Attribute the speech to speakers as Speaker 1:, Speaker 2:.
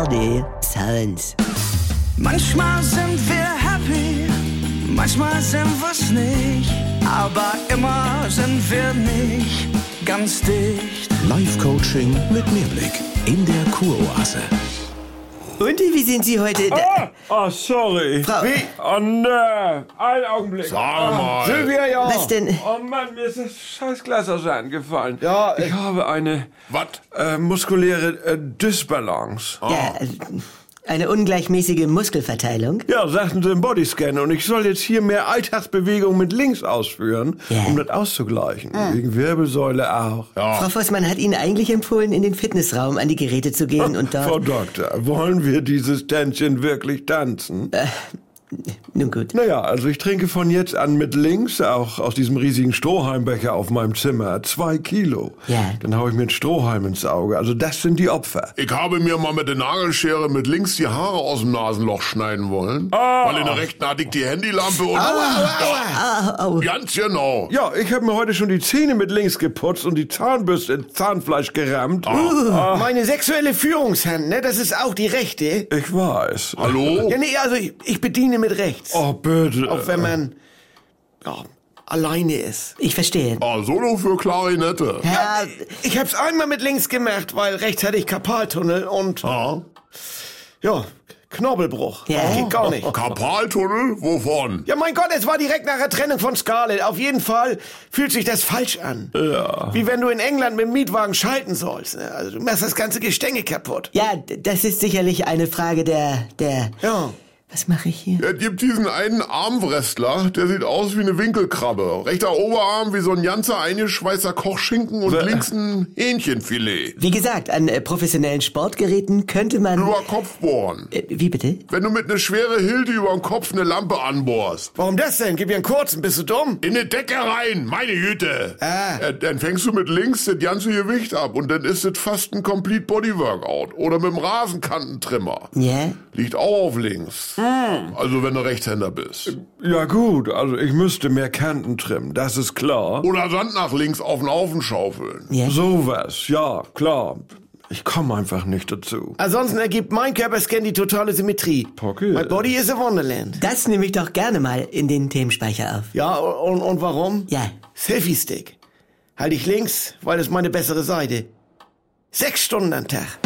Speaker 1: ARD Sounds.
Speaker 2: Manchmal sind wir happy, manchmal sind wir's nicht, aber immer sind wir nicht ganz dicht.
Speaker 3: Live-Coaching mit Mehrblick in der Kuroase.
Speaker 1: Und wie sind Sie heute?
Speaker 4: Sorry.
Speaker 1: Frau,
Speaker 4: Oh, ne. Einen Augenblick.
Speaker 3: Sag mal.
Speaker 4: Silvia, ja.
Speaker 1: was denn?
Speaker 4: Oh Mann, mir ist das scheiß Glas aus der Hand gefallen.
Speaker 3: Ja,
Speaker 4: ich habe eine muskuläre Dysbalance.
Speaker 1: Ja, eine ungleichmäßige Muskelverteilung.
Speaker 4: Ja, sagten sie im Bodyscan. Und ich soll jetzt hier mehr Alltagsbewegung mit links ausführen,
Speaker 1: Ja.
Speaker 4: um das auszugleichen. Wegen Wirbelsäule auch.
Speaker 1: Frau Vossmann hat Ihnen eigentlich empfohlen, in den Fitnessraum an die Geräte zu gehen und
Speaker 4: Frau
Speaker 1: dort...
Speaker 4: Doktor, wollen wir dieses Tänzchen wirklich tanzen?
Speaker 1: Nun gut.
Speaker 4: Naja, also ich trinke von jetzt an mit links, auch aus diesem riesigen Strohhalmbecher auf meinem Zimmer, 2 Kilo.
Speaker 1: Ja.
Speaker 4: Dann hau ich mir einen Strohhalm ins Auge. Also das sind die Opfer.
Speaker 3: Ich habe mir mal mit der Nagelschere mit links die Haare aus dem Nasenloch schneiden wollen. Weil in der rechten hatte ich die Handylampe und...
Speaker 1: Au.
Speaker 3: Ganz genau.
Speaker 4: Ja, ich habe mir heute schon die Zähne mit links geputzt und die Zahnbürste ins Zahnfleisch gerammt.
Speaker 5: Meine sexuelle Führungshand, ne, das ist auch die rechte.
Speaker 4: Ich weiß.
Speaker 3: Hallo?
Speaker 5: Ja, nee, also ich bediene mit rechts.
Speaker 4: Oh, bitte.
Speaker 5: Auch wenn man alleine ist.
Speaker 1: Ich verstehe.
Speaker 3: Solo für Klarinette.
Speaker 1: Ja,
Speaker 5: Ich hab's einmal mit links gemacht, weil rechts hatte ich Karpaltunnel und Knorpelbruch.
Speaker 1: Ja.
Speaker 5: Geht gar nicht.
Speaker 3: Karpaltunnel? Wovon?
Speaker 5: Ja, mein Gott, es war direkt nach der Trennung von Scarlett. Auf jeden Fall fühlt sich das falsch an. Ja. Wie wenn du in England mit dem Mietwagen schalten sollst. Ne? Also du machst das ganze Gestänge kaputt.
Speaker 1: ja, das ist sicherlich eine Frage der...
Speaker 5: Ja.
Speaker 1: Was mache ich hier?
Speaker 3: Es gibt diesen einen Armwrestler, der sieht aus wie eine Winkelkrabbe. Rechter Oberarm wie so ein ganzer eingeschweißter Kochschinken und links ein Hähnchenfilet.
Speaker 1: Wie gesagt, an professionellen Sportgeräten könnte man...
Speaker 3: Über Kopf bohren.
Speaker 1: Wie bitte?
Speaker 3: Wenn du mit ne schwere Hilde über den Kopf eine Lampe anbohrst.
Speaker 5: Warum das denn? Gib mir einen kurzen, bist du dumm?
Speaker 3: In die Decke rein, meine Güte. Dann fängst du mit links das ganze Gewicht ab und dann ist es fast ein Complete Body Workout. Oder mit dem Rasensantrimmer.
Speaker 1: Ja?
Speaker 3: Liegt auch auf links. Also wenn du Rechtshänder bist.
Speaker 4: Ja gut, also ich müsste mehr Kanten trimmen, das ist klar.
Speaker 3: Oder Sand nach links auf den Haufen schaufeln.
Speaker 1: Ja.
Speaker 4: Sowas, ja, klar. Ich komme einfach nicht dazu.
Speaker 5: Ansonsten ergibt mein Körperscan die totale Symmetrie.
Speaker 4: Okay.
Speaker 5: My body is a wonderland.
Speaker 1: Das nehme ich doch gerne mal in den Themenspeicher auf.
Speaker 5: Ja, und warum?
Speaker 1: Ja.
Speaker 5: Selfie-Stick. Halte ich links, weil das meine bessere Seite. 6 Stunden am Tag.